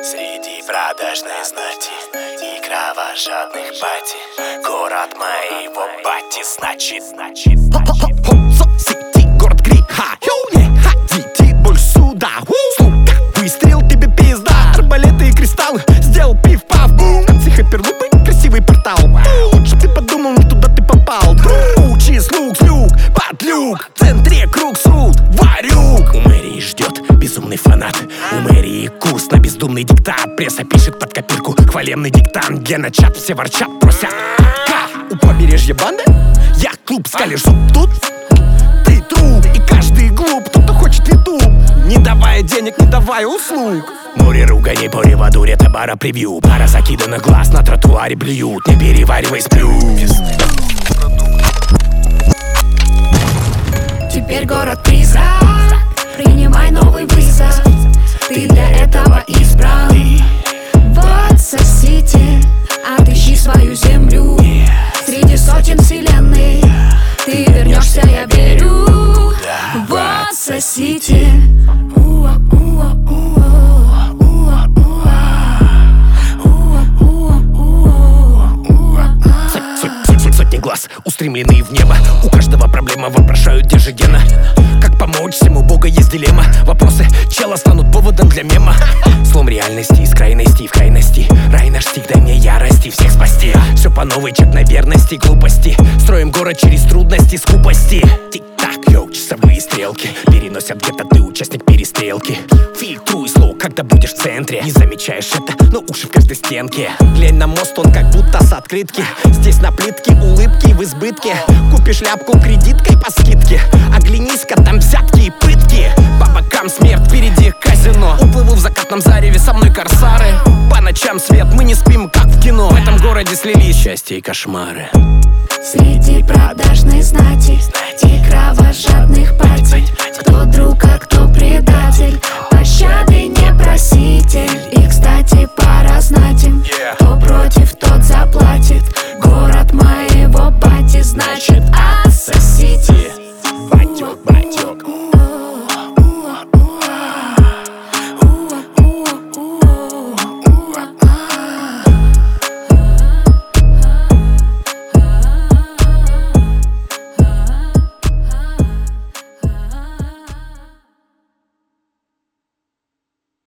Среди продажной знати и кровожадных пати, город моего бати, значит. Сити, город греха. Не ходите больше сюда. Слуга, выстрел, тебе пизда. Арбалеты и кристаллы, сделал пиф-паф, бум. Танцы хайперлупы, красивый портал. Лучше ты подумал, не туда ты попал. Учи слуг, подлюк. В центре круг срут, варюк. У мэрии ждет безумный фанат. У мэрии курс на бездумный диктат. Пресса пишет под копирку хвалебный диктант. Гена чат, все ворчат, просят. У побережья банды, я клуб, скалишь зуб тут. Ты труп, и каждый глуп, кто-то хочет виду, не давая денег, не давая услуг. Море руганий по реводуре, табара превью. Пара закиданных глаз на тротуаре блюют. Не переваривай, сплю. Теперь город призрак, принимай новый вызов. Ты для этого избран. Вот Сити, отыщи свою землю. Среди сотен вселенной ты вернешься, я верю. Вот Сити. Сотни глаз устремлены в небо. У каждого проблема, вопрошают, где же Гена. Как помочь всему, бога есть дилемма. Вопросы чела станут поводом для мема. Слом реальности из крайности в крайности. Рай наш стих, дай мне ярости всех спасти. Все по новой, чек на верности, глупости. Строим город через трудности, скупости. Тик-так, йоу, часовые стрелки переносят где-то, ты участник перестрелки. Фильтруй слоу, когда будешь в центре. Не замечаешь это, но уши в каждой стенке. Глянь на мост, он как будто с открытки. Здесь на плитке улыбки в избытке. Купишь ляпку кредиткой по скидке. Оглянись-ка, там взятки и пытки. По бокам смерть, впереди казино. Уплыву в закатном зареве, со мной корсары. По ночам свет, мы не спим, как в кино. В этом городе слились счастье и кошмары. Среди продажной знати и кровожадных пати,